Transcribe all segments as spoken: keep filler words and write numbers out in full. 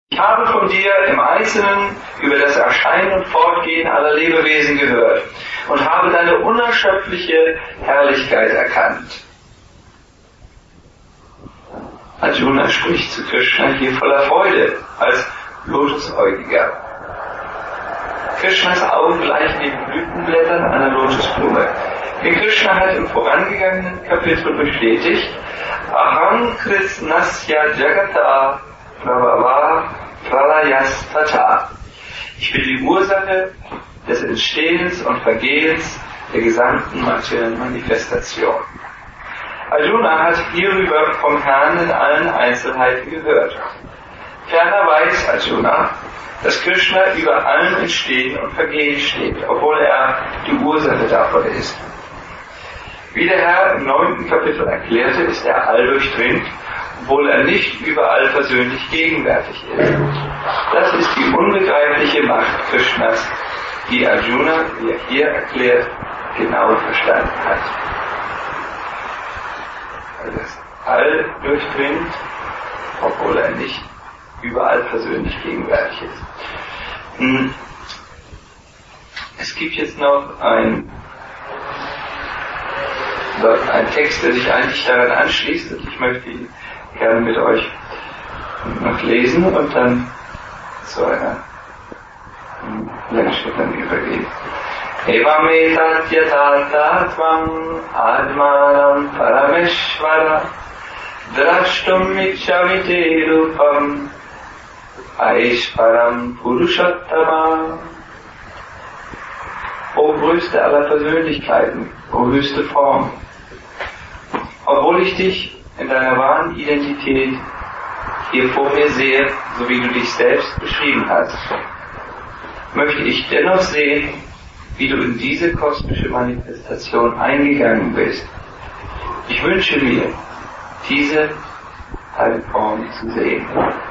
Ich habe von dir im Einzelnen über das Erscheinen und Fortgehen aller Lebewesen gehört und habe deine unerschöpfliche Herrlichkeit erkannt. Arjuna spricht zu Krishna hier voller Freude als Lotusäugiger. Krishnas Augen gleichen den Blütenblättern einer Lotusblume. Wie Krishna hat im vorangegangenen Kapitel bestätigt, Aham Krishnasya Jagata Prabhava Pralayastata. Ich bin die Ursache des Entstehens und Vergehens der gesamten materiellen Manifestation. Arjuna hat hierüber vom Herrn in allen Einzelheiten gehört. Ferner weiß Arjuna, dass Krishna über allem Entstehen und Vergehen steht, obwohl er die Ursache davon ist. Wie der Herr im neunten Kapitel erklärte, ist er alldurchdringend, obwohl er nicht überall persönlich gegenwärtig ist. Das ist die unbegreifliche Macht Krishnas, die Arjuna, wie er hier erklärt, genau verstanden hat. Er ist alldurchdringend, obwohl er nicht überall persönlich gegenwärtig ist. Es gibt jetzt noch ein, ein Text, der sich eigentlich daran anschließt, und ich möchte ihn gerne mit euch noch lesen und dann zu einer Lernschritt dann übergehen. Evam etat yathatvam admanam parameshvara drashtum ichavite rupam aishparam purushottama. O größte aller Persönlichkeiten, o höchste Form, obwohl ich dich in deiner wahren Identität hier vor mir sehe, so wie du dich selbst beschrieben hast, möchte ich dennoch sehen, wie du in diese kosmische Manifestation eingegangen bist. Ich wünsche mir, diese Teilform zu sehen.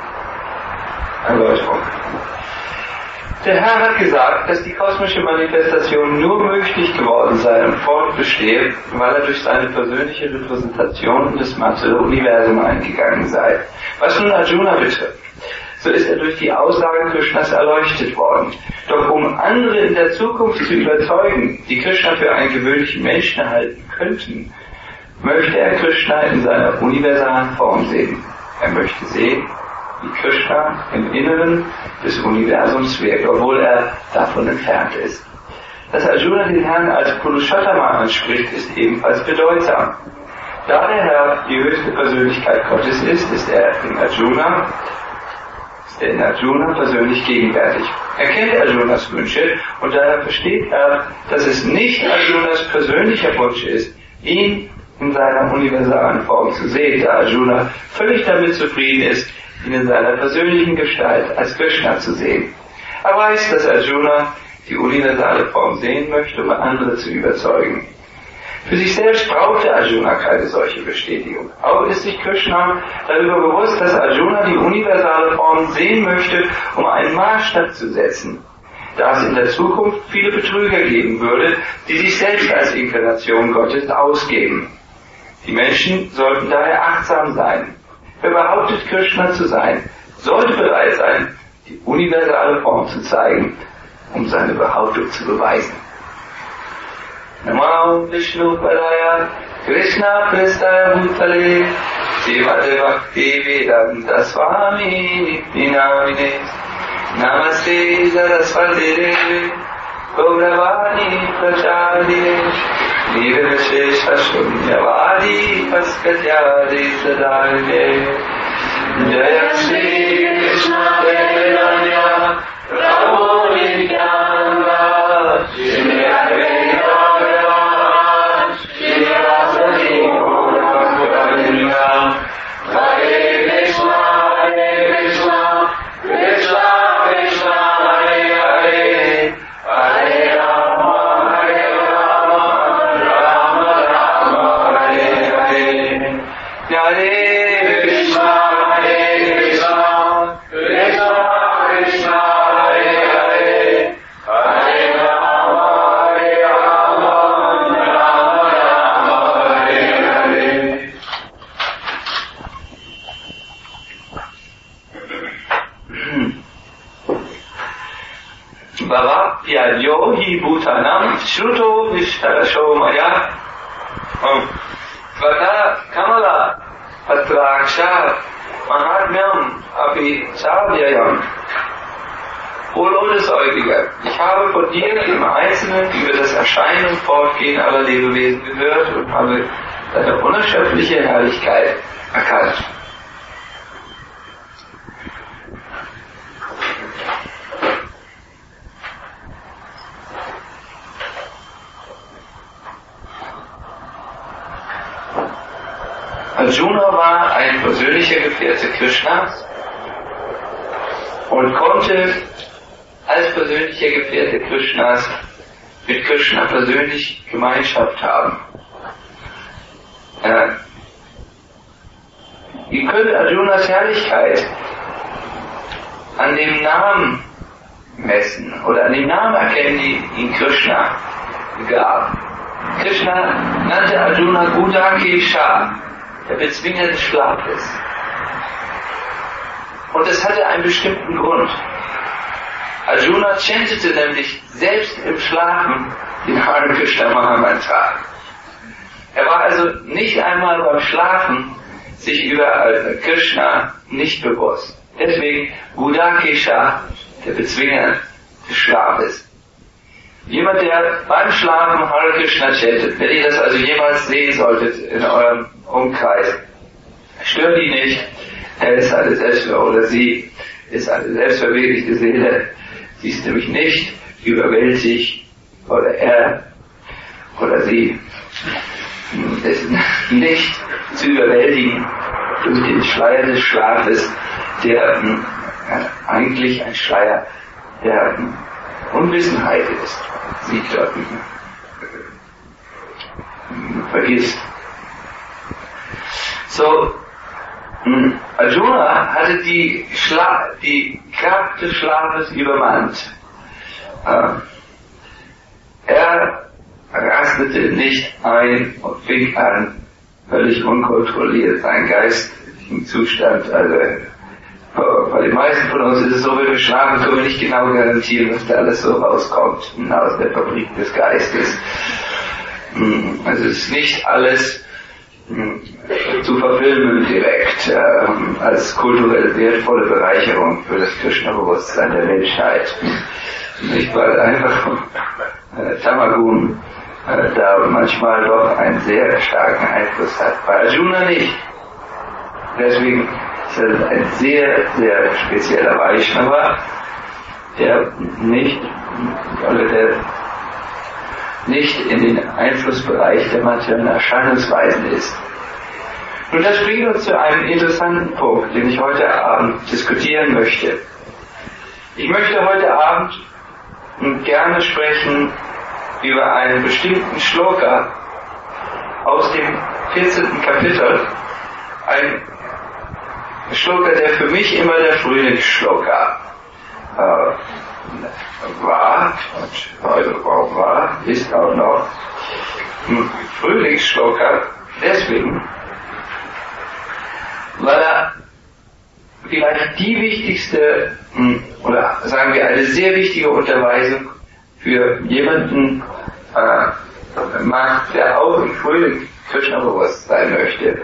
Erläuterung. Der Herr hat gesagt, dass die kosmische Manifestation nur möglich geworden sei und fortbestehe, weil er durch seine persönliche Repräsentation in das materielle Universum eingegangen sei. Was nun Arjuna betrifft, so ist er durch die Aussagen Krishnas erleuchtet worden. Doch um andere in der Zukunft zu überzeugen, die Krishna für einen gewöhnlichen Menschen halten könnten, möchte er Krishna in seiner universalen Form sehen. Er möchte sehen, wie Krishna im Inneren des Universums wirkt, obwohl er davon entfernt ist. Dass Arjuna den Herrn als Purushottama anspricht, ist ebenfalls bedeutsam. Da der Herr die höchste Persönlichkeit Gottes ist, ist er in Arjuna, ist er in Arjuna persönlich gegenwärtig. Er kennt Arjunas Wünsche und daher versteht er, dass es nicht Arjunas persönlicher Wunsch ist, ihn in seiner universalen Form zu sehen, da Arjuna völlig damit zufrieden ist, ihn in seiner persönlichen Gestalt als Krishna zu sehen. Er weiß, dass Arjuna die universale Form sehen möchte, um andere zu überzeugen. Für sich selbst brauchte Arjuna keine solche Bestätigung. Auch ist sich Krishna darüber bewusst, dass Arjuna die universale Form sehen möchte, um einen Maßstab zu setzen, da es in der Zukunft viele Betrüger geben würde, die sich selbst als Inkarnation Gottes ausgeben. Die Menschen sollten daher achtsam sein. Wer behauptet, Krishna zu sein, sollte bereit sein, die universale Form zu zeigen, um seine Behauptung zu beweisen. Namo Vishnu Padaya Krishna Prestaya Bhutale Sivate Bhakti Vedanta Swami Nityanamine Namaste Saraswati Devi Gauravani Prachadine Nirvishesha Shunyavadi Paskatyadi Sadarve Jaya Shri Krishna Chaitanya Prabhu Nityananda Shri Advaita Bhagavan Shri Vasudeva Gauranga Hare Krishna Hare Krishna Krishna Krishna Hare Hare Hare Rama Hare Rama Rama Rama Hare Hare Hare Krishna Hare Krishna Bhavapya yohi bhutanam shruto vishtarasho maya Vata kamala patraksha mahatmyam api savyayam. O Lotusäugiger, ich habe von dir im Einzelnen über das Erscheinen und Fortgehen aller Lebewesen gehört und habe deine unerschöpfliche Herrlichkeit erkannt. Arjuna war ein persönlicher Gefährte Krishnas und konnte als persönlicher Gefährte Krishnas mit Krishna persönlich Gemeinschaft haben. Äh, ihr könnt Arjunas Herrlichkeit an dem Namen messen oder an dem Namen erkennen, die ihn Krishna gab. Krishna nannte Arjuna Gudakesha, der Bezwinger des Schlafes. Und das hatte einen bestimmten Grund. Arjuna chantete nämlich selbst im Schlafen den Hare Krishna Mahamantra. Er war also nicht einmal beim Schlafen sich über Krishna nicht bewusst. Deswegen Gudakesha, der Bezwinger des Schlafes. Jemand, der beim Schlafen Hare Krishna chantet, wenn ihr das also jemals sehen solltet in eurem Umkreis, stört ihn nicht, er ist eine Selbstver- oder sie ist eine selbstverwirklichte Seele. Sie ist nämlich nicht überwältigt, oder er oder sie ist nicht zu überwältigen durch den Schleier des Schlafes, der äh, eigentlich ein Schleier der äh, Unwissenheit ist. Sie dort äh, vergisst. So, Arjuna hatte die, Schla- die Kraft des Schlafes übermannt. Äh, er rastete nicht ein und fing an, völlig unkontrolliert, seinen geistigen Zustand. Also, bei den meisten von uns ist es so, wenn wir schlafen, können wir nicht genau garantieren, was da alles so rauskommt aus der Fabrik des Geistes. Also es ist nicht alles zu verfilmen direkt äh, als kulturell wertvolle Bereicherung für das Krishna-Bewusstsein der Menschheit. Nicht, weil einfach äh, Tamagun äh, da manchmal doch einen sehr starken Einfluss hat. Bei Arjuna nicht. Deswegen ist er ein sehr, sehr spezieller Vaishnava, der nicht, oder der nicht in den Einflussbereich der materiellen Erscheinungsweisen ist. Und das bringt uns zu einem interessanten Punkt, den ich heute Abend diskutieren möchte. Ich möchte heute Abend gerne sprechen über einen bestimmten Shloka aus dem vierzehnten Kapitel. Ein Shloka, der für mich immer der Frühlingsshloka äh, war, und heute auch war, ist auch noch ein Frühlingsshloka, deswegen, weil er vielleicht die wichtigste, oder sagen wir eine sehr wichtige Unterweisung für jemanden äh, macht, der auch im Frühling Krishna bewusst sein möchte.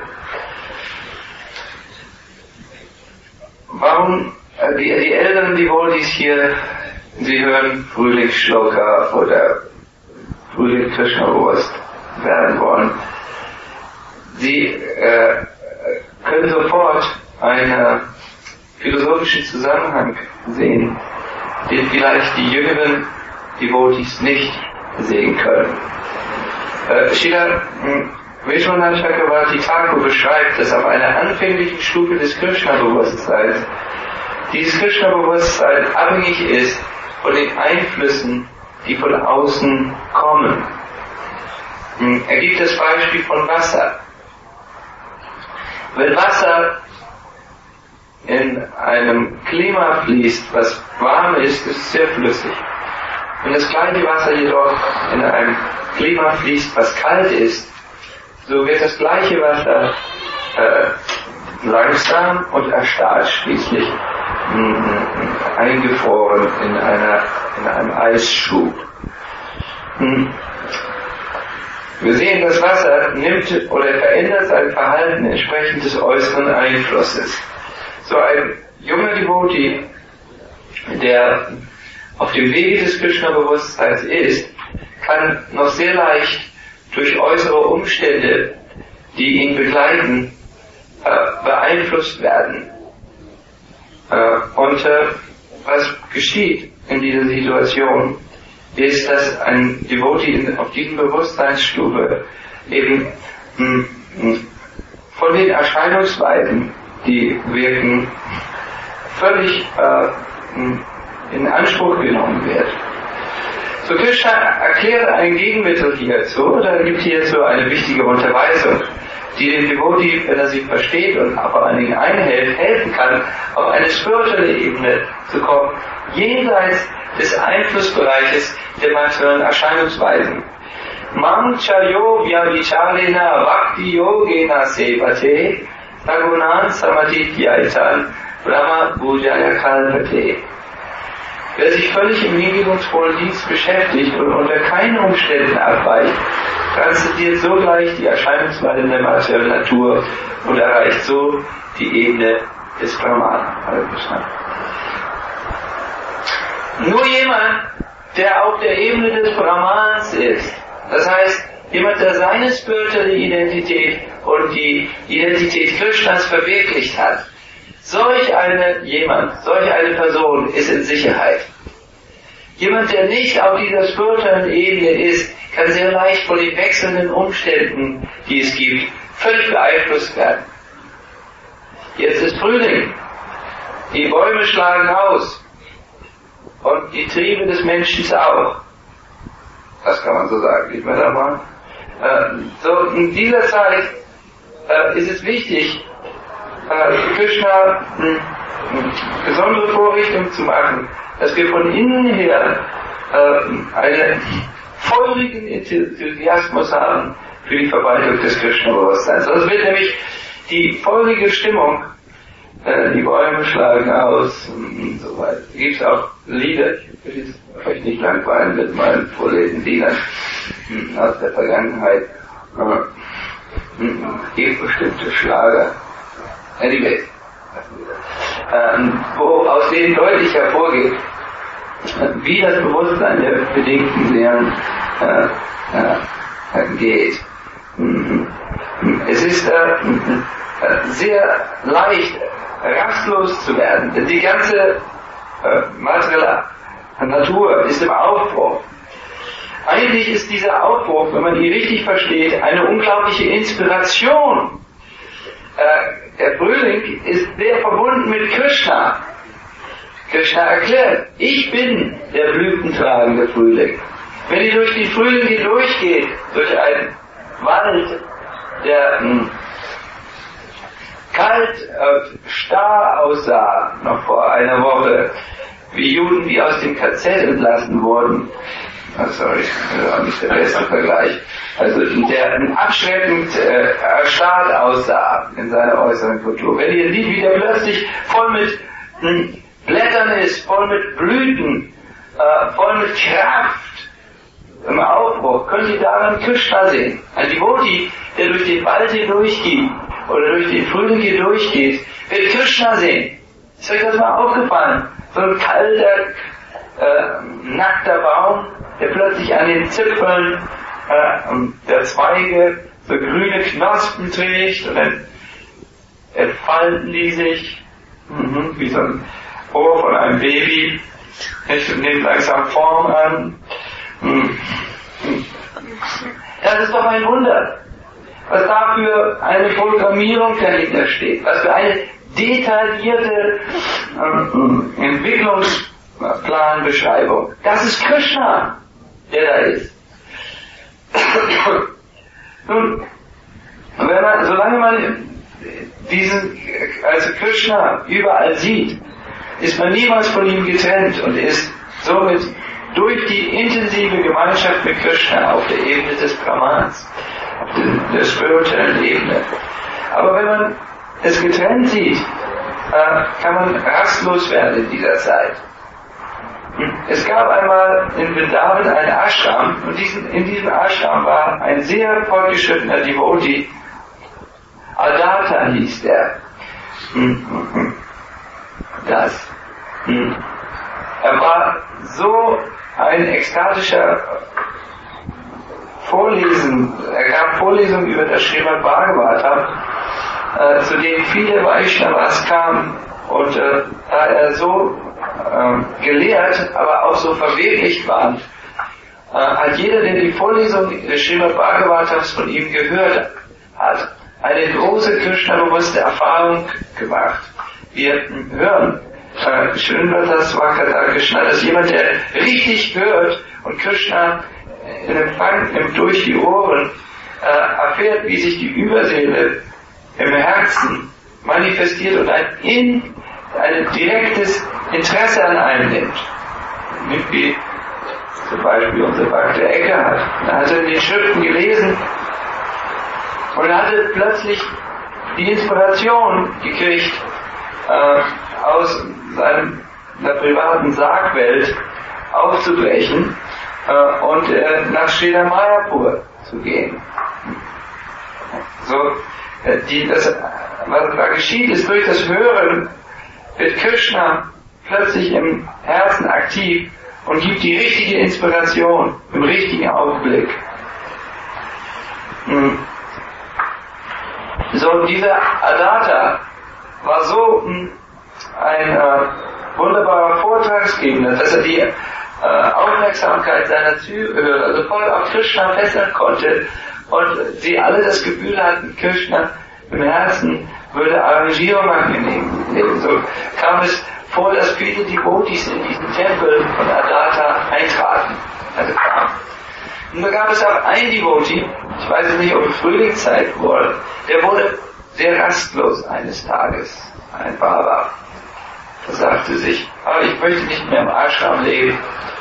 Warum, äh, die, die Älteren, die Devotees hier, sie hören Frühlingsshloka oder Frühling Krishna bewusst werden wollen, sie äh, können sofort einen philosophischen Zusammenhang sehen, den vielleicht die jüngeren Devotees nicht sehen können. Äh, Srila Vishwanath Chakravarti Thakur beschreibt, dass auf einer anfänglichen Stufe des Krishna-Bewusstseins dieses Krishna-Bewusstsein abhängig ist von den Einflüssen, die von außen kommen. Er gibt das Beispiel von Wasser. Wenn Wasser in einem Klima fließt, was warm ist, ist es sehr flüssig. Wenn das gleiche Wasser jedoch in einem Klima fließt, was kalt ist, so wird das gleiche Wasser äh, langsam und erstarrt schließlich mh, eingefroren in einer, in in einem Eisschub. Hm. Wir sehen, das Wasser nimmt oder verändert sein Verhalten entsprechend des äußeren Einflusses. So ein junger Devotee, der auf dem Wege des Krishna-Bewusstseins ist, kann noch sehr leicht durch äußere Umstände, die ihn begleiten, äh, beeinflusst werden. Äh, und äh, was geschieht in dieser Situation, ist, dass ein Devotee auf diesem Bewusstseinsstufe eben mh, mh, von den Erscheinungsweisen, die wirken, völlig äh, mh, in Anspruch genommen wird. So Krishna erklärt ein Gegenmittel hierzu, da gibt hierzu eine wichtige Unterweisung, die dem Devotee, wenn er sie versteht und vor allen Dingen einhält, helfen kann, auf eine spirituelle Ebene zu kommen, jenseits des Einflussbereiches der materiellen Erscheinungsweisen. Mam chayo vyavicharena bhakti yogena sevate sagunan samadhityaitan brahma bhujaya kalpate. Wer sich völlig im hingebungsvollen Dienst beschäftigt und unter keinen Umständen abweicht, transzendiert sogleich die Erscheinungsweisen der materiellen Natur und erreicht so die Ebene des Brahman. Nur jemand, der auf der Ebene des Brahmans ist, das heißt, jemand, der seine spirituelle Identität und die Identität Krishnas verwirklicht hat, solch eine jemand, solch eine Person ist in Sicherheit. Jemand, der nicht auf dieser spirituellen Ebene ist, kann sehr leicht von den wechselnden Umständen, die es gibt, völlig beeinflusst werden. Jetzt ist Frühling, die Bäume schlagen aus und die Triebe des Menschen auch. Das kann man so sagen, nicht mehr da mal. Äh, so in dieser Zeit äh, ist es wichtig, äh, Krishna eine besondere Vorrichtung zu machen, dass wir von innen her äh, einen feurigen Enthusiasmus haben für die Verbreitung des Krishna-Bewusstseins. Das wird nämlich die feurige Stimmung, äh, die Bäume schlagen aus und so weiter. Da gibt es auch Lieder, ich will euch nicht langweilen mit meinen vorlesenden Liedern aus der Vergangenheit. Äh, gibt bestimmte Schlager. Anyway, ähm, wo aus denen deutlich hervorgeht, wie das Bewusstsein der bedingten Lehren äh, äh, geht. Es ist äh, sehr leicht, rastlos zu werden, denn die ganze äh, materielle Natur ist im Aufbruch. Eigentlich ist dieser Aufbruch, wenn man ihn richtig versteht, eine unglaubliche Inspiration. Äh, der Frühling ist sehr verbunden mit Krishna. Krishna erklärt, ich bin der blütentragende Frühling. Wenn ihr durch die Frühlinge durchgeht, durch einen Wald, der mh, kalt, äh, starr aussah, noch vor einer Woche, wie Juden, die aus dem K Z entlassen wurden, oh, sorry, das war nicht der beste Vergleich, also der abschreckend äh, erstarrt aussah in seiner äußeren Kultur. Wenn ihr sieht, wie der plötzlich voll mit mh, Blättern ist, voll mit Blüten, äh, voll mit Kraft im Aufbruch, könnt ihr daran Krishna sehen. Ein Devotee, der durch den Wald hier durchgeht oder durch den Frühling hier durchgeht, wird Krishna sehen. Ist euch das mal aufgefallen? So ein kalter, äh, nackter Baum, der plötzlich an den Zipfeln äh, der Zweige so grüne Knospen trägt und dann entfalten die sich mhm, wie so ein Ohr von einem Baby, und nehmen langsam Form an. Das ist doch ein Wunder, was da für eine Programmierung dahinter steht, was für eine detaillierte ähm, Entwicklungsplanbeschreibung. Das ist Krishna, der da ist. Nun, wenn man, solange man diesen, also Krishna überall sieht, ist man niemals von ihm getrennt und ist somit durch die intensive Gemeinschaft mit Krishna auf der Ebene des Brahmans, auf der spirituellen Ebene. Aber wenn man es getrennt sieht, äh, kann man rastlos werden in dieser Zeit. Es gab einmal in Vrindavan einen Ashram und diesen, in diesem Ashram war ein sehr fortgeschrittener Devotee, Adatta hieß der. Das. Er war so ein ekstatischer Vorlesen, er gab Vorlesungen über das Srimad Bhagavatam, äh, zu denen viele Vaishnavas kamen, und äh, da er so äh, gelehrt, aber auch so verwirklicht war, äh, hat jeder, der die Vorlesung des Srimad Bhagavatams von ihm gehört hat, eine große Krishna-bewusste Erfahrung gemacht. Wir hören äh, Srimad Swakata Krishna, dass jemand, der richtig hört und Krishna in Empfang nimmt durch die Ohren, äh, erfährt, wie sich die Überseele im Herzen manifestiert und ein, in, ein direktes Interesse an einem nimmt. Nicht wie zum Beispiel unser Bhakti Eckhart. Er hatte in den Schriften gelesen und er hatte plötzlich die Inspiration gekriegt, äh, aus seinem, der privaten Sargwelt aufzubrechen äh, und äh, nach Srila Mayapur zu gehen. So, äh, die, das, was da geschieht, ist durch das Hören wird Krishna plötzlich im Herzen aktiv und gibt die richtige Inspiration im richtigen Augenblick. Hm. So, dieser Adatta war so hm, ein äh, wunderbarer Vortragsgebender, dass er die äh, Aufmerksamkeit seiner Zuhörer sofort auf Krishna fesseln konnte und sie alle das Gefühl hatten, Krishna im Herzen würde Arrangierung angenehm. Ebenso kam es vor, dass viele Devotees in diesen Tempel von Adatta eintraten. Also kamen. Und da gab es auch einen Devotee, ich weiß es nicht, ob es Frühlingszeit wurde, der wurde sehr rastlos eines Tages, ein Baba. Er sagte sich, aber ich möchte nicht mehr im Ashram leben.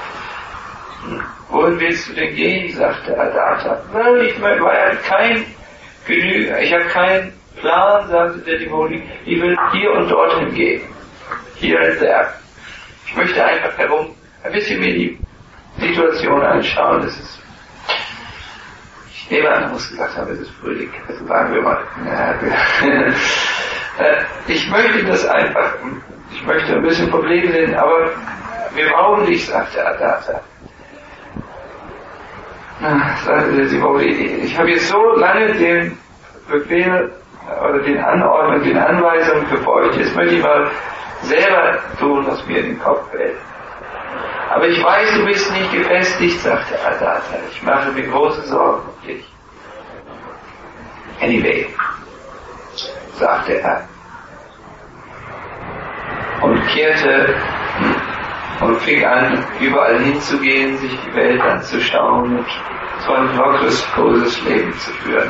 Wohin willst du denn gehen? Sagte Adatta. Well, ich habe kein Genü, ich habe keinen Plan, sagte der Devotee, ich will hier und dorthin gehen. Hier und there. Ich möchte einfach herum ein bisschen mir die Situation anschauen. Das ist, ich nehme an, er muss gesagt haben, es ist Frühling. Also sagen wir mal, ja, ich möchte das einfach, ich möchte ein bisschen Probleme sehen, aber wir brauchen dich, sagte Adatta. Sagte der Devotee, ich habe jetzt so lange den Befehl oder den Anordnungen, den Anweisungen gefolgt. Jetzt möchte ich mal selber tun, was mir in den Kopf fällt. Aber ich weiß, du bist nicht gefestigt, sagte Adatta. Ich mache mir große Sorgen um dich. Anyway, sagte er. Und kehrte und fing an, überall hinzugehen, sich die Welt anzuschauen und so ein lockeres, großes Leben zu führen.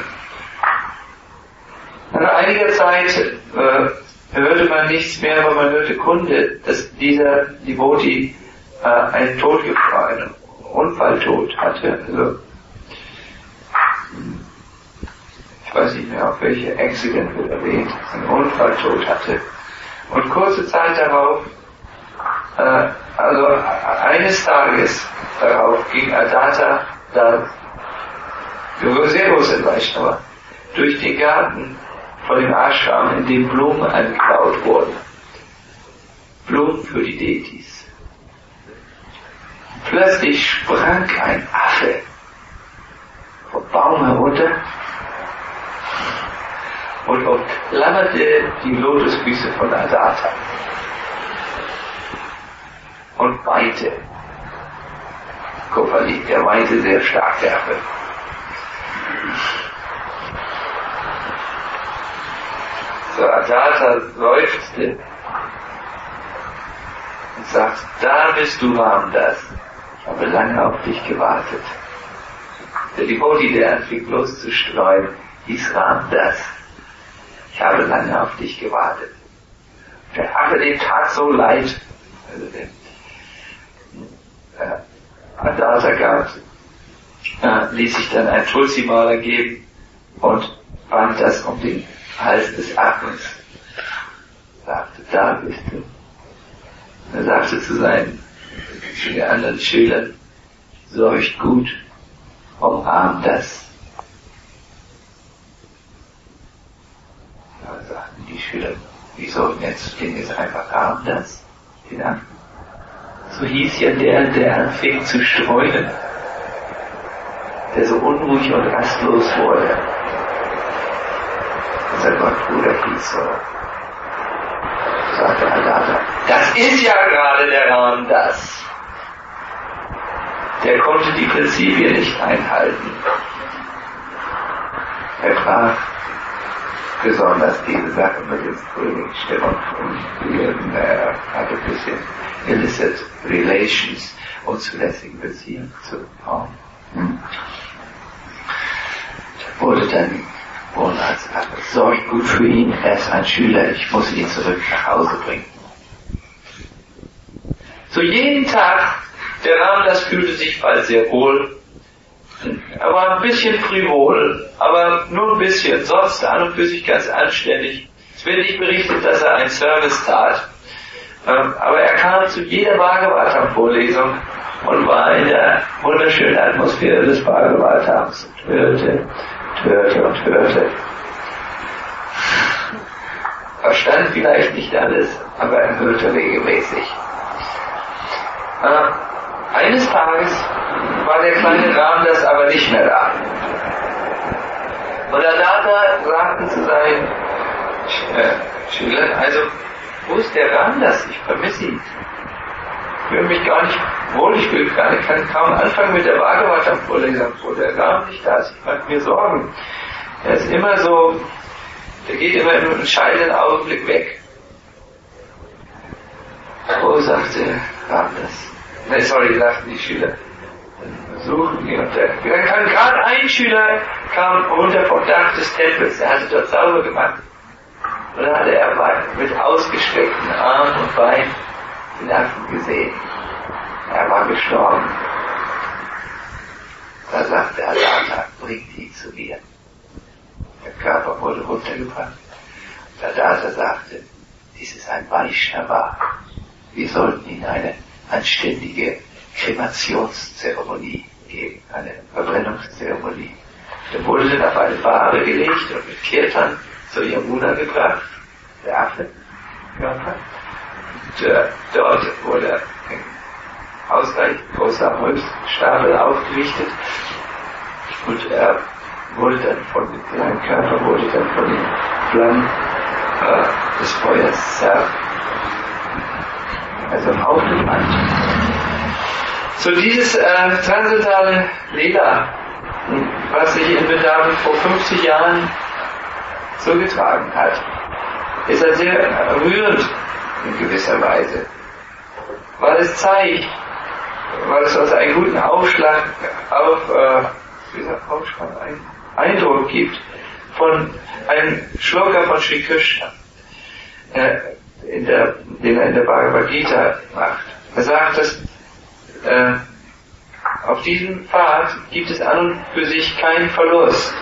Nach einiger Zeit äh, hörte man nichts mehr, aber man hörte Kunde, dass dieser Devotee äh, einen Tod, einen Unfalltod hatte. Also, ich weiß nicht mehr, auf welche Accident wird erwähnt, einen Unfalltod hatte. Und kurze Zeit darauf, äh, also eines Tages darauf, ging Adatta, da sehr große Vaishnava, durch den Garten von dem Ashram, in dem Blumen angebaut wurden. Blumen für die Deities. Plötzlich sprang ein Affe vom Baum herunter und umklammerte die Lotusfüße von Adatta und weinte. Kopali, der weinte sehr stark, der Affe. So, Adatta seufzte und sagt, da bist du, Ramdas. Ich habe lange auf dich gewartet. Der Devotee, der anfing loszustreuen, hieß Ramdas. Ich habe lange auf dich gewartet. Der Affe, dem tat so leid. Also dem, äh, Adatta gab, äh, ließ sich dann ein Tulsi-Maler geben und band das um den Hals des Affens. Sagte, da bist du. Er sagte zu seinen zu den anderen Schülern, sorgt gut, umarmt das. Da sagten die Schüler, wieso nennst du den jetzt einfach arm das? Ja. So hieß ja der, der anfing zu streuen, der so unruhig und rastlos wurde. Unser Gottbruder hieß so, sagte Adata, das ist ja gerade der Ram das. Der konnte die Prinzipien nicht einhalten. Er brach besonders diese Sache mit dem Frühlingsstimmung und er hatte ein bisschen illicit relations, unzulässige Beziehungen zu Frauen. Hm. Wurde dann wohl als sorgt gut für ihn, er ist ein Schüler, ich muss ihn zurück nach Hause bringen. So jeden Tag, der Ramdas fühlte sich bald sehr wohl. Er war ein bisschen frivol, aber nur ein bisschen, sonst an und für sich ganz anständig. Es wird nicht berichtet, dass er einen Service tat. Aber er kam zu jeder Bhagavatam-Vorlesung und war in der wunderschönen Atmosphäre des Bhagavatams und hörte, hörte und hörte. Verstand vielleicht nicht alles, aber er hörte regelmäßig. Eines Tages war der kleine Ramdas aber nicht mehr da. Und Adata sagte zu seinen äh, Schülern, also, wo ist der Ramdas? Ich vermisse ihn. Ich fühle mich gar nicht wohl, ich will gar nicht, kann kaum anfangen mit der Bhagavatam-Vorlesung, wo der Ram nicht da ist. Ich mache mir Sorgen. Er ist immer so, der geht immer im entscheidenden Augenblick weg. Oh, sagte Ramdas. Nein, sorry, sagten die Schüler. Suchen ihn und der, dann kam gerade ein Schüler, kam runter vom Dach des Tempels, der hatte dort sauber gemacht. Und dann hatte er mit ausgestreckten Armen und Beinen den Affen gesehen. Er war gestorben. Da sagte Adata, bringt ihn zu mir. Der Körper wurde runtergebracht. Und Adata sagte, dies ist ein Vaishnava. Wir sollten ihn eine anständige Kremationszeremonie geben, eine Verbrennungszeremonie. Der wurde dann auf eine Bahre gelegt und mit Kirtan zur Yamuna gebracht, der Affe, Körper. Und äh, dort wurde ein ausreichend großer Holzstapel aufgerichtet und er wurde dann von dem kleinen Körper wurde dann von den Flammen äh, des Feuers zerrt. Also aufgebrannt. So dieses äh, transitale Lila, was sich in Vrindavan vor fünfzig Jahren zugetragen hat, ist ja sehr rührend in gewisser Weise, weil es zeigt, weil es also einen guten Aufschlag auf, äh, dieser Aufschlag, einen Eindruck gibt von einem Shloka von Sri Krishna, äh, in der, den er in der Bhagavad Gita macht. Er sagt, dass äh, auf diesem Pfad gibt es an und für sich keinen Verlust.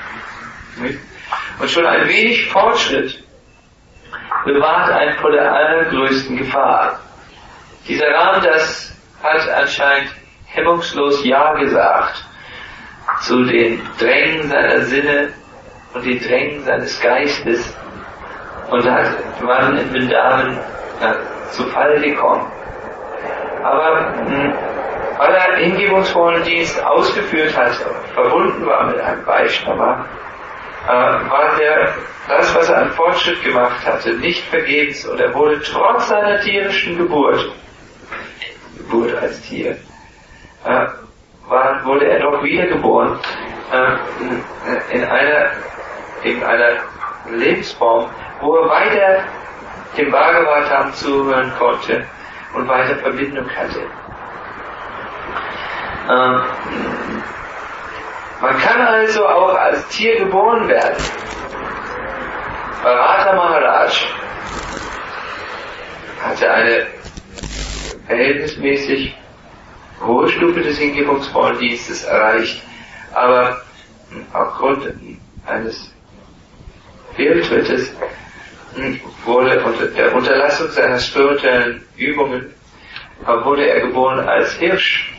Und schon ein wenig Fortschritt bewahrt einen vor der allergrößten Gefahr. Dieser Ramdas hat anscheinend hemmungslos Ja gesagt zu den Drängen seiner Sinne und den Drängen seines Geistes und hat waren in Vrindavan äh, zu Fall gekommen. Aber mh, weil er einen hingebungsvollen Dienst ausgeführt hat, verbunden war mit einem Vaishnava, äh, war der, das, was er an Fortschritt gemacht hatte, nicht vergebens und er wurde trotz seiner tierischen Geburt, Geburt als Tier, äh, war, wurde er doch wiedergeboren äh, in einer, in einer Lebensform, wo er weiter dem Bhagavatam zuhören konnte und weiter Verbindung hatte. Ähm, man kann also auch als Tier geboren werden. Bharata Maharaj hatte eine verhältnismäßig hohe Stufe des hingebungsvollen Dienstes erreicht, aber aufgrund eines Fehltrittes wurde unter der Unterlassung seiner spirituellen Übungen wurde er geboren als Hirsch.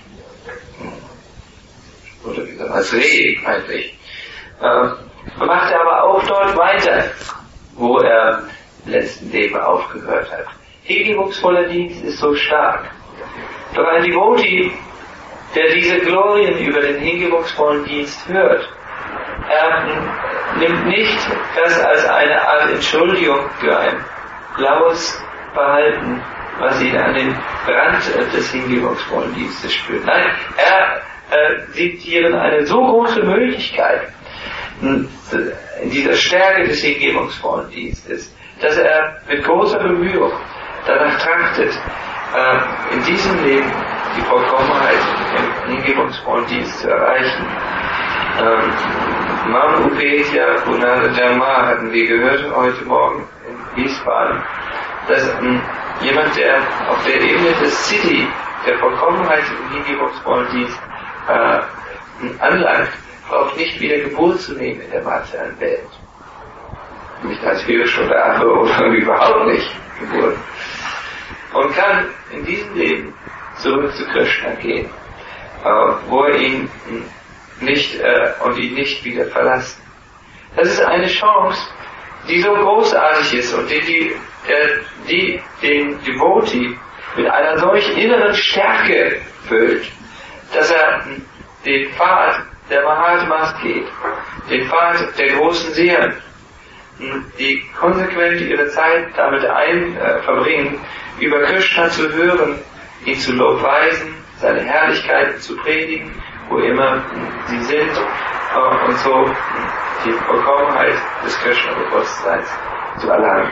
Oder wie gesagt, als Reh eigentlich. Äh, machte aber auch dort weiter, wo er im letzten Leben aufgehört hat. Hingebungsvoller Dienst ist so stark. Doch ein Devotee, der diese Glorien über den hingebungsvollen Dienst hört, er nimmt nicht das als eine Art Entschuldigung für ein blaues Verhalten, was ihn an den Rand des hingebungsvollen Dienstes spürt. Nein, er äh, sieht hierin eine so große Möglichkeit in dieser Stärke des hingebungsvollen Dienstes, dass er mit großer Bemühung danach trachtet, äh, in diesem Leben die Vollkommenheit im hingebungsvollen Dienst zu erreichen. Ähm, Mam Upetya Punarjama hatten wir gehört heute Morgen in Wiesbaden, dass ähm, jemand, der auf der Ebene des Siddhi, der Vollkommenheit im hingebungsvollen Dienst äh, anlangt, braucht nicht wieder Geburt zu nehmen in der materiellen Welt. Nicht als Hirsch oder Affe oder überhaupt nicht geboren. Und kann in diesem Leben zurück zu Krishna gehen, äh, wo er ihn nicht äh, und ihn nicht wieder verlassen. Das ist eine Chance, die so großartig ist und die, die, äh, die den Devotee mit einer solch inneren Stärke füllt, dass er den Pfad der Mahatmas geht, den Pfad der großen Seelen, die konsequent ihre Zeit damit ein äh, verbringen, über Krishna zu hören, ihn zu lobpreisen, seine Herrlichkeiten zu predigen, wo immer sie sind, äh, und so die Vollkommenheit des Krishna-Bewusstseins zu erlangen.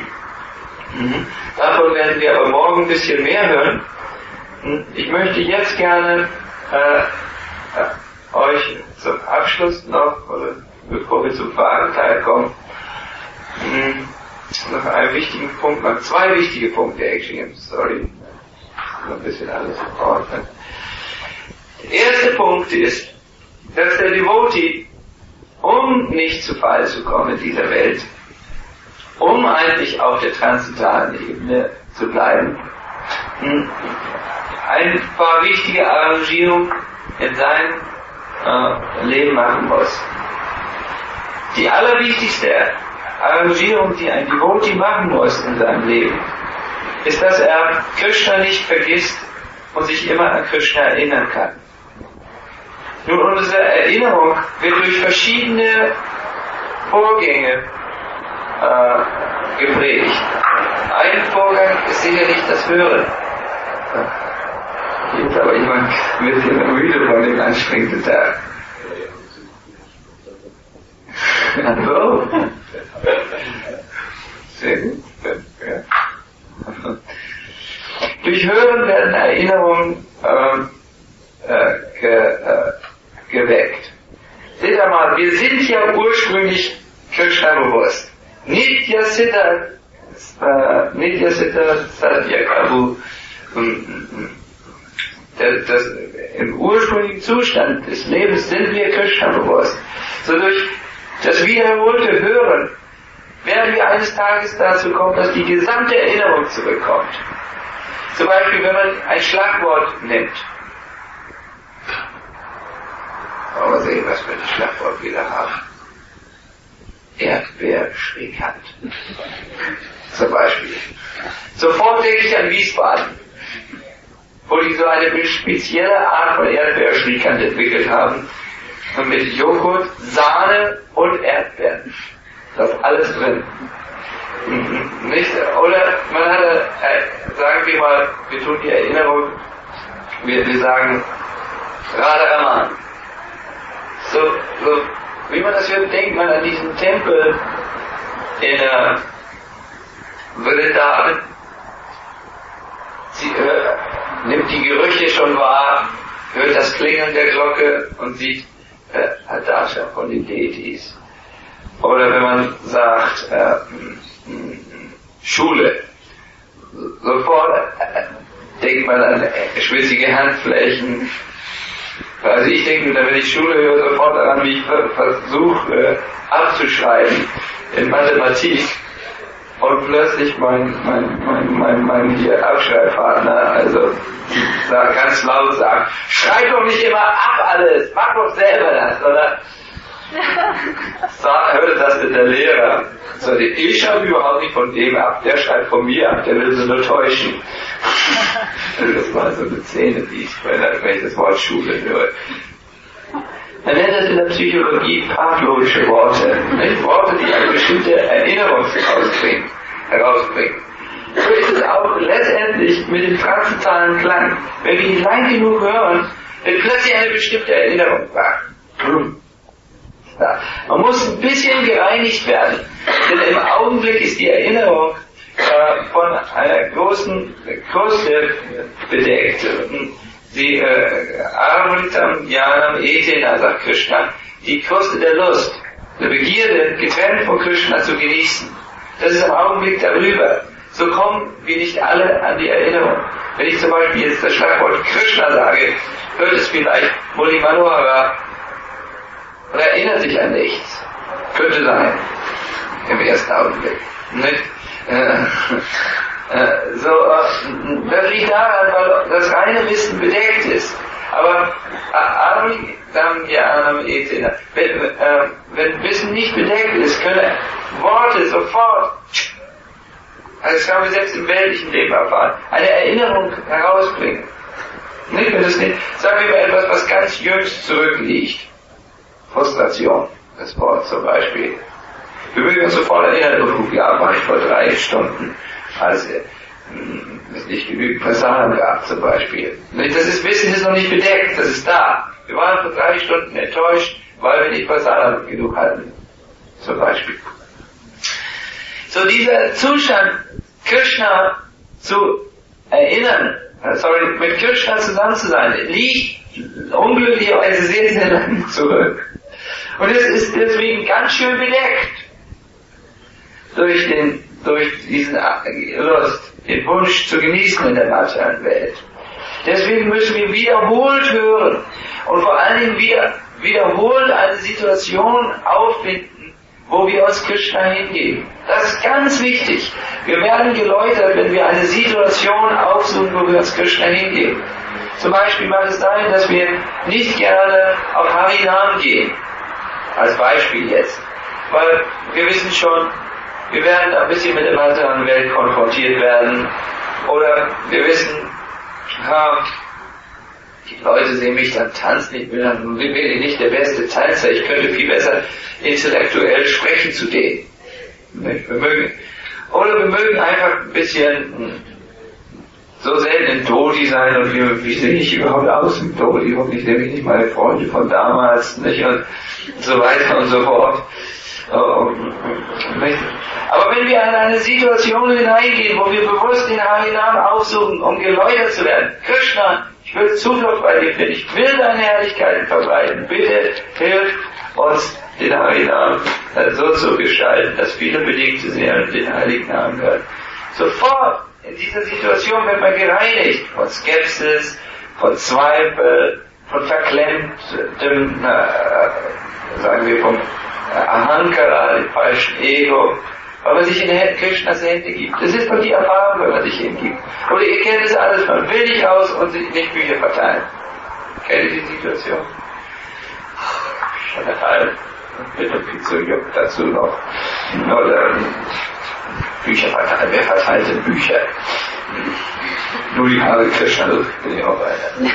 Mhm. Davon werden wir aber morgen ein bisschen mehr hören. Ich möchte jetzt gerne äh, äh, euch zum Abschluss noch, oder bevor wir zum Fragenteil kommen, mh, noch einen wichtigen Punkt, noch zwei wichtige Punkte, actually, sorry, noch ein bisschen alles ordnen. Der erste Punkt ist, dass der Devotee, um nicht zu Fall zu kommen in dieser Welt, um eigentlich auf der transzendentalen Ebene zu bleiben, ein paar wichtige Arrangierungen in seinem äh, Leben machen muss. Die allerwichtigste Arrangierung, die ein Devotee machen muss in seinem Leben, ist, dass er Krishna nicht vergisst und sich immer an Krishna erinnern kann. Nun, unsere Erinnerung wird durch verschiedene Vorgänge äh, geprägt. Ein Vorgang ist sicherlich das Hören. Jetzt aber jemand wird hier müde von dem anstrengenden Tag. So. Sehr gut. Ja. Durch Hören werden Erinnerungen ähm, äh, ge, äh, geweckt. Seht einmal, wir sind ja ursprünglich Krishna bewusst. Nitya Siddha, äh, Nitya Siddha Satyakabu, das, das, im ursprünglichen Zustand des Lebens sind wir Krishna bewusst. So durch das wiederholte Hören werden wir eines Tages dazu kommen, dass die gesamte Erinnerung zurückkommt. Zum Beispiel, wenn man ein Schlagwort nimmt. Mal sehen, was wir das Schlagwort wieder haben. Erdbeerschräghand. Zum Beispiel. Sofort denke ich an Wiesbaden, wo die so eine spezielle Art von Erdbeerschräghand entwickelt haben. Und mit Joghurt, Sahne und Erdbeeren. Da ist alles drin. Nicht? Oder man hat, äh, sagen wir mal, wir tun die Erinnerung, wir, wir sagen Radharaman. So, so, wie man das hört, denkt man an diesen Tempel in äh, Vrindavan. Sie äh, nimmt die Gerüche schon wahr, hört das Klingeln der Glocke und sieht äh, Adasha von den Deities. Oder wenn man sagt, äh, Schule, sofort äh, denkt man an äh, schwitzige Handflächen. Also ich denke, wenn ich Schule höre, sofort daran, wie ich versuche äh, abzuschreiben in Mathematik. und plötzlich mein, mein, mein, mein, mein hier Abschreibpartner, also sagt, ganz laut sagt, schreib doch nicht immer ab alles, mach doch selber das, oder? Sag, hörte das mit der Lehrer. So, ich schreibe überhaupt nicht von dem ab, der schreibt von mir ab, der will sie nur täuschen. Das war so eine Szene, die ich, wenn ich das Wort Schule höre. Man nennt das in der Psychologie pavlovische Worte. Nicht? Worte, die eine bestimmte Erinnerung herausbringen. herausbringen. So ist es auch letztendlich mit dem transzendentalen Klang. Wenn wir ihn lang genug hören, wird plötzlich eine bestimmte Erinnerung wach. Ja. Man muss ein bisschen gereinigt werden, denn im Augenblick ist die Erinnerung äh, von einer großen Kruste bedeckt. Die Arvitam Jnanam Etena, sagt Krishna, die Kruste der Lust, der Begierde, getrennt von Krishna zu genießen. Das ist im Augenblick darüber. So kommen wir nicht alle an die Erinnerung. Wenn ich zum Beispiel jetzt das Schlagwort Krishna sage, hört es vielleicht Murli Manohara und erinnert sich an nichts. Könnte sein. Im ersten Augenblick. Nicht? Äh, äh, so, äh, das liegt daran, weil das reine Wissen bedeckt ist. Aber Arvitam Jnanam Etena, wenn, äh, wenn Wissen nicht bedeckt ist, können Worte sofort, also das haben wir selbst im weltlichen Leben erfahren, eine Erinnerung herausbringen. Nicht, wenn es nicht, sagen wir mal etwas, was ganz jüngst zurückliegt. Frustration, das Wort zum Beispiel. Wir mögen uns sofort erinnern, oh, ja, war ich vor drei Stunden, als es nicht genügend Versagen gab zum Beispiel. Das ist, Wissen ist noch nicht bedeckt, das ist da. Wir waren vor drei Stunden enttäuscht, weil wir nicht Versagen genug hatten, zum Beispiel. So dieser Zustand, Krishna zu erinnern, sorry, mit Krishna zusammen zu sein, liegt unglücklicherweise sehr, sehr lang zurück. Und es ist deswegen ganz schön bedeckt durch den, durch diesen Lust, den Wunsch zu genießen in der materiellen Welt. Deswegen müssen wir wiederholt hören und vor allen Dingen wieder, wiederholt eine Situation auffinden, wo wir uns Krishna hingeben. Das ist ganz wichtig. Wir werden geläutert, wenn wir eine Situation aufsuchen, wo wir uns Krishna hingeben. Zum Beispiel mag es sein, dass wir nicht gerne auf Harinam gehen. Als Beispiel jetzt. Weil wir wissen schon, wir werden ein bisschen mit der materiellen Welt konfrontiert werden. Oder wir wissen, ha, die Leute sehen mich dann tanzen, ich bin dann wirklich nicht der beste Tänzer, ich könnte viel besser intellektuell sprechen zu denen. Wir mögen, oder wir mögen einfach ein bisschen so selten in Dodi sein und wie, wie sehe ich überhaupt aus im Dodi, hoffentlich nehme ich nicht meine Freunde von damals, nicht, und so weiter und so fort. Aber wenn wir in eine Situation hineingehen, wo wir bewusst den Harinam aufsuchen, um geläutert zu werden, Krishna, ich will Zuflucht bei dir finden, ich will deine Herrlichkeiten verbreiten, bitte hilf uns, den Harinam so zu gestalten, dass viele bedingte Seelen den Heiligen Namen hören. Sofort in dieser Situation wird man gereinigt von Skepsis, von Zweifel, von verklemmtem, äh, sagen wir, vom Ahankara, dem falschen Ego, weil man sich in Krishnas Hände gibt. Das ist doch die Erfahrung, wenn man sich hingibt. Oder ihr kennt es alles, man will nicht aus und sich nicht Bücher verteilen. Kennt ihr die Situation? Schon verteilen. Mit einem Pizzajuck dazu noch. Oder Bücher verteilen. Wer verteilt denn Bücher? Nur die Hare Krishna, das bin ich auch einer.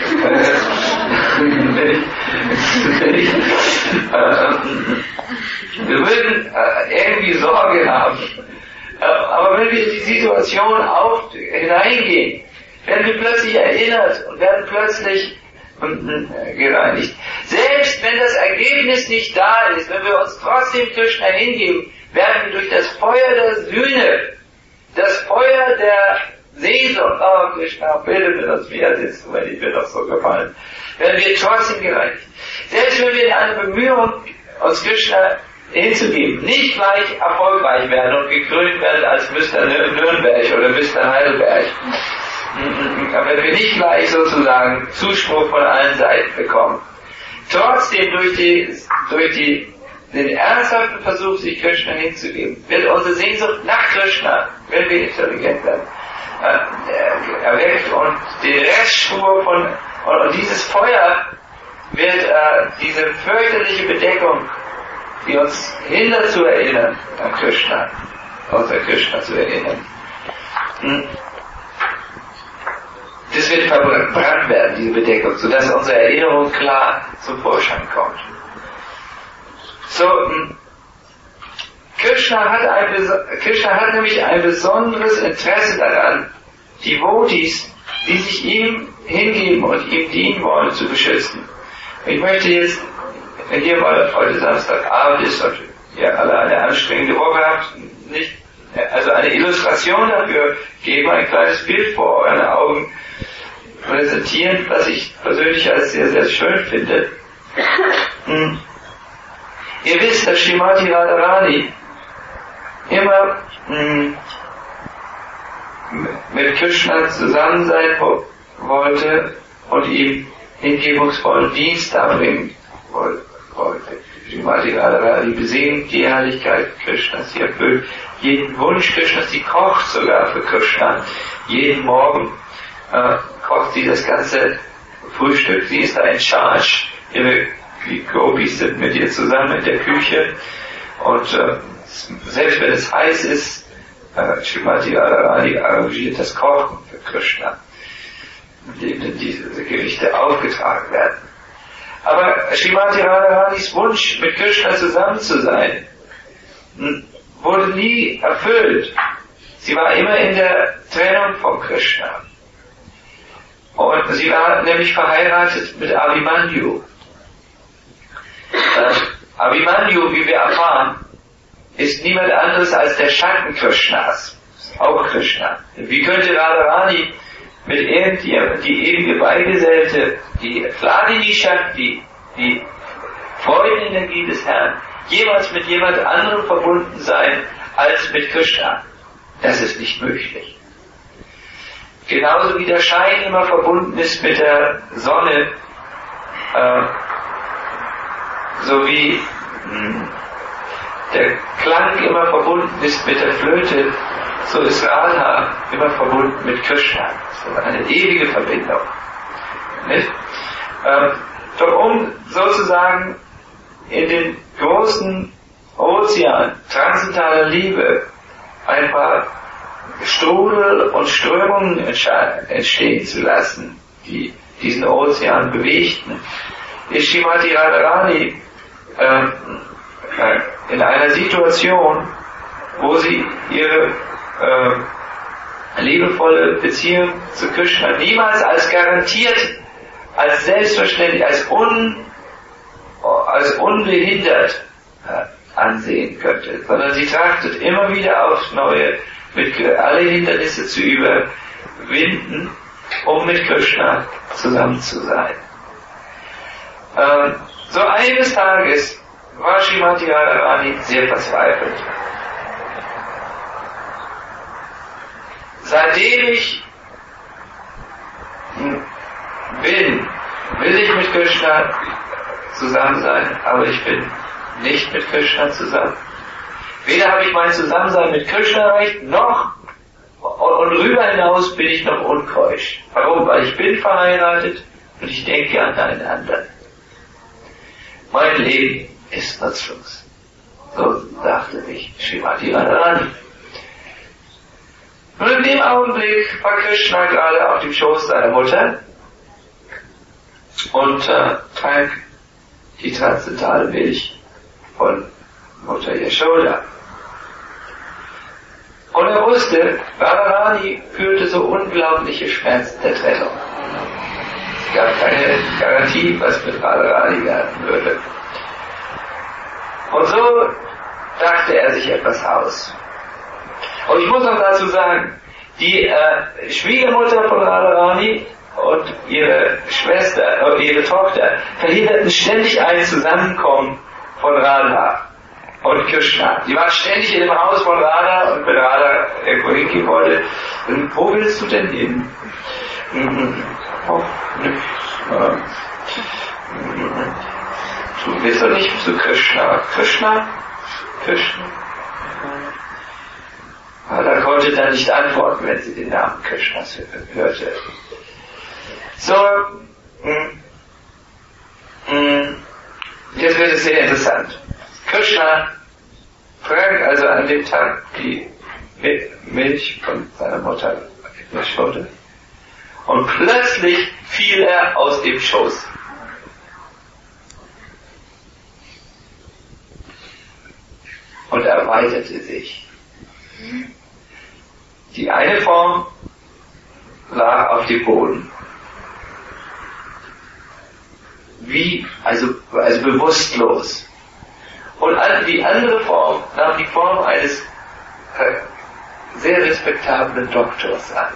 Wir würden irgendwie Sorge haben. Aber wenn wir in die Situation auf, hineingehen, werden wir plötzlich erinnert und werden plötzlich gereinigt. Selbst wenn das Ergebnis nicht da ist, wenn wir uns trotzdem Krishna hingeben, werden wir durch das Feuer der Sühne, das Feuer der Sehnsucht, oh Krishna, bitte mir das wieder, das ist mir doch so gefallen, werden wir trotzdem gereinigt. Selbst wenn wir in einer Bemühung, uns Krishna hinzugeben, nicht gleich erfolgreich werden und gekrönt werden als Mister Nürnberg oder Mister Heidelberg, wenn wir nicht gleich sozusagen Zuspruch von allen Seiten bekommen, trotzdem durch die, durch die den ernsthaften Versuch, sich Krishna hinzugeben, wird unsere Sehnsucht nach Krishna, wenn wir intelligent werden, äh, erweckt und die Restspur von, und, und dieses Feuer wird äh, diese fürchterliche Bedeckung, die uns hindert zu erinnern an Krishna, uns an Krishna zu erinnern. Das wird verbrannt werden, diese Bedeckung, sodass unsere Erinnerung klar zum Vorschein kommt. So, Krishna hat, ein, Krishna hat nämlich ein besonderes Interesse daran, die Devotees, die sich ihm hingeben und ihm dienen wollen, zu beschützen. Ich möchte jetzt, hier weil heute Samstagabend ist und ihr alle eine anstrengende Woche habt, nicht, also eine Illustration dafür geben, ein kleines Bild vor euren Augen präsentieren, was ich persönlich als sehr, sehr schön finde. Hm. Ihr wisst, dass Srimati Radharani immer hm, mit Krishna zusammen sein wollte und ihm hingebungsvollen Dienst darbringen wollte. Srimati Radharani besingt die Herrlichkeit Krishnas, sie erfüllt jeden Wunsch Krishnas, sie kocht sogar für Krishna. Jeden Morgen äh, kocht sie das ganze Frühstück, sie ist da in charge, ihre die Gopis sind mit ihr zusammen in der Küche und äh, selbst wenn es heiß ist, äh, Srimati Radharani arrangiert das Kochen für Krishna, in dem diese Gerichte aufgetragen werden. Aber Srimati Radharanis Wunsch, mit Krishna zusammen zu sein, wurde nie erfüllt. Sie war immer in der Trennung von Krishna. Und sie war nämlich verheiratet mit Abhimanyu. Äh, Abhimanyu, wie wir erfahren, ist niemand anderes als der Schatten Krishnas. Auch Krishna. Wie könnte Radharani mit irgendjemandem, die ewige Beigesellte, die Vladini Shakti, die Freudenenergie des Herrn, jemals mit jemand anderem verbunden sein als mit Krishna? Das ist nicht möglich. Genauso wie der Schein immer verbunden ist mit der Sonne, äh, so wie mh, der Klang immer verbunden ist mit der Flöte, so ist Radha immer verbunden mit Krishna. Das ist eine ewige Verbindung. Nicht? Ähm, doch um sozusagen in den großen Ozean transzendentaler Liebe ein paar Strudel und Strömungen entstehen zu lassen, die diesen Ozean bewegten, ist Srimati Radharani äh, äh, in einer Situation, wo sie ihre äh, liebevolle Beziehung zu Krishna niemals als garantiert, als selbstverständlich, als, un, als unbehindert äh, ansehen könnte, sondern sie trachtet immer wieder aufs Neue, mit alle Hindernisse zu überwinden, um mit Krishna zusammen zu sein. Ähm, so eines Tages war Srimati Radharani sehr verzweifelt. Seitdem ich bin, will ich mit Krishna zusammen sein, aber ich bin nicht mit Krishna zusammen. Weder habe ich mein Zusammensein mit Krishna erreicht, noch und darüber hinaus bin ich noch unkeusch. Warum? Weil ich bin verheiratet und ich denke an einen anderen. Mein Leben ist nutzlos. So dachte ich Srimati Radharani. Und in dem Augenblick war Krishna gerade auf dem Schoß seiner Mutter und äh, trank die transzendentale Milch von Mutter Yashoda. Und er wusste, Radharani fühlte so unglaubliche Schmerzen der Trennung. Es gab keine Garantie, was mit Radharani werden würde. Und so dachte er sich etwas aus. Und ich muss noch dazu sagen, die äh, Schwiegermutter von Radharani und ihre Schwester, äh, ihre Tochter verhinderten ständig ein Zusammenkommen von Radha und Krishna. Die waren ständig in dem Haus von Radha und wenn Radha irgendwo hingehen wollte, wo willst du denn hin? Oh, du bist doch nicht zu Krishna. Krishna? Krishna? Aber da konnte er nicht antworten, wenn sie den Namen Krishnas hörte. So, mh, mh, jetzt wird es sehr interessant. Krishna trank also an dem Tag die Milch von seiner Mutter Yashoda und plötzlich fiel er aus dem Schoß. Und erweiterte sich. Die eine Form lag auf dem Boden. Wie, also, also bewusstlos. Und die andere Form nahm die Form eines äh, sehr respektablen Doktors an.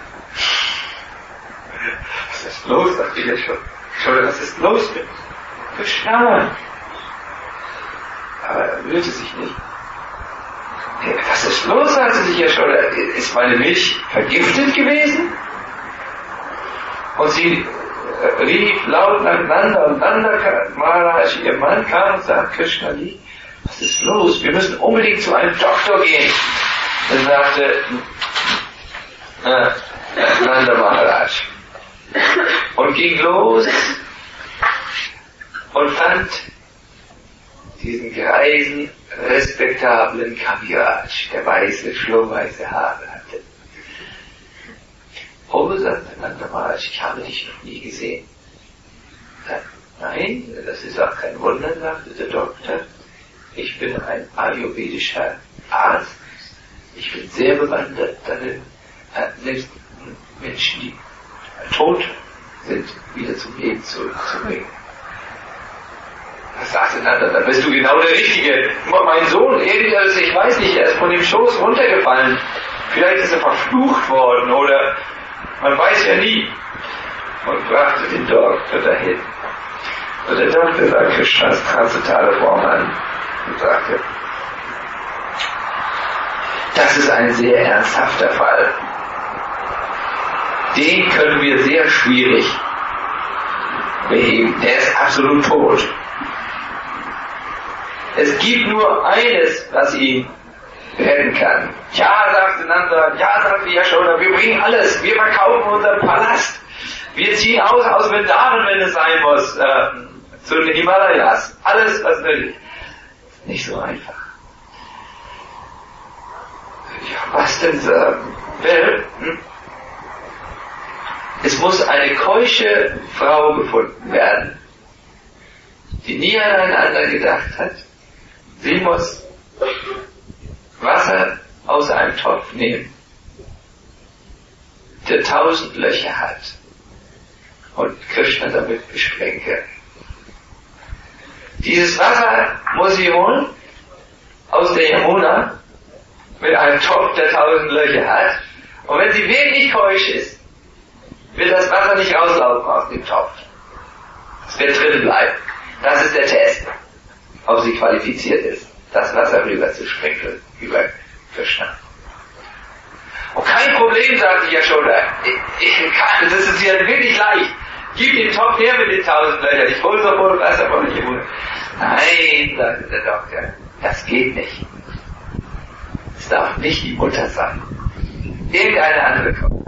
Was ist los? Dachte ich ja schon. Schon, was ist los mit Krishna? Aber er rührte sich nicht. Was ist los, sagte sich ja schon. Ist meine Milch vergiftet gewesen? Und sie rief laut nach Nanda und Nanda Maharaj, ihr Mann, kam und sagte, Krishna liegt. Was ist los? Wir müssen unbedingt zu einem Doktor gehen. Dann sagte äh, Nanda Maharaj und ging los und fand diesen greisen, respektablen Kaviraj, der weiße, schlohweiße Haare hatte. Oh, sagte Nanda Maharaj, ich habe dich noch nie gesehen. Nein, das ist auch kein Wunder, sagte der Doktor. Ich bin ein ayurvedischer Arzt. Ich bin sehr bewandert darin, selbst Menschen, die tot sind, wieder zum Leben zurückzubringen. Das sagte Nanda, da bist du genau der Richtige. Mein Sohn, irgendwas, ich weiß nicht, er ist von dem Schoß runtergefallen. Vielleicht ist er verflucht worden oder man weiß ja nie. Und brachte den Doktor dahin. Und der Doktor sah Krishnas transzendentale Form an und sagte, das ist ein sehr ernsthafter Fall. Den können wir sehr schwierig beheben. Der ist absolut tot. Es gibt nur eines, was ihn retten kann. Ja, sagte Nanda, ja, sagte Yashoda, wir bringen alles, wir verkaufen unseren Palast, wir ziehen aus aus Vrindavan, wenn es sein muss, äh, zu den Himalayas, alles, was nötig. Nicht so einfach. Ja, was denn sagen? Well, hm? Es muss eine keusche Frau gefunden werden, die nie an einen anderen gedacht hat. Sie muss Wasser aus einem Topf nehmen, der tausend Löcher hat, und Krishna damit besprenkeln. Dieses Wasser muss sie holen aus der Yamuna mit einem Topf, der tausend Löcher hat, und wenn sie wirklich keusch ist, wird das Wasser nicht rauslaufen aus dem Topf. Es wird drin bleiben. Das ist der Test, ob sie qualifiziert ist, das Wasser rüber zu sprenkeln über Krishna. Und kein Problem, sagte Yashoda. Ich, ich kann, das ist ja wirklich leicht. Gib den Topf her mit den tausend Löchern. Ich hole sofort Wasser von der Yamuna. Nein, sagte der Doktor, das geht nicht. Es darf nicht die Mutter sein. Irgendeine andere kommt.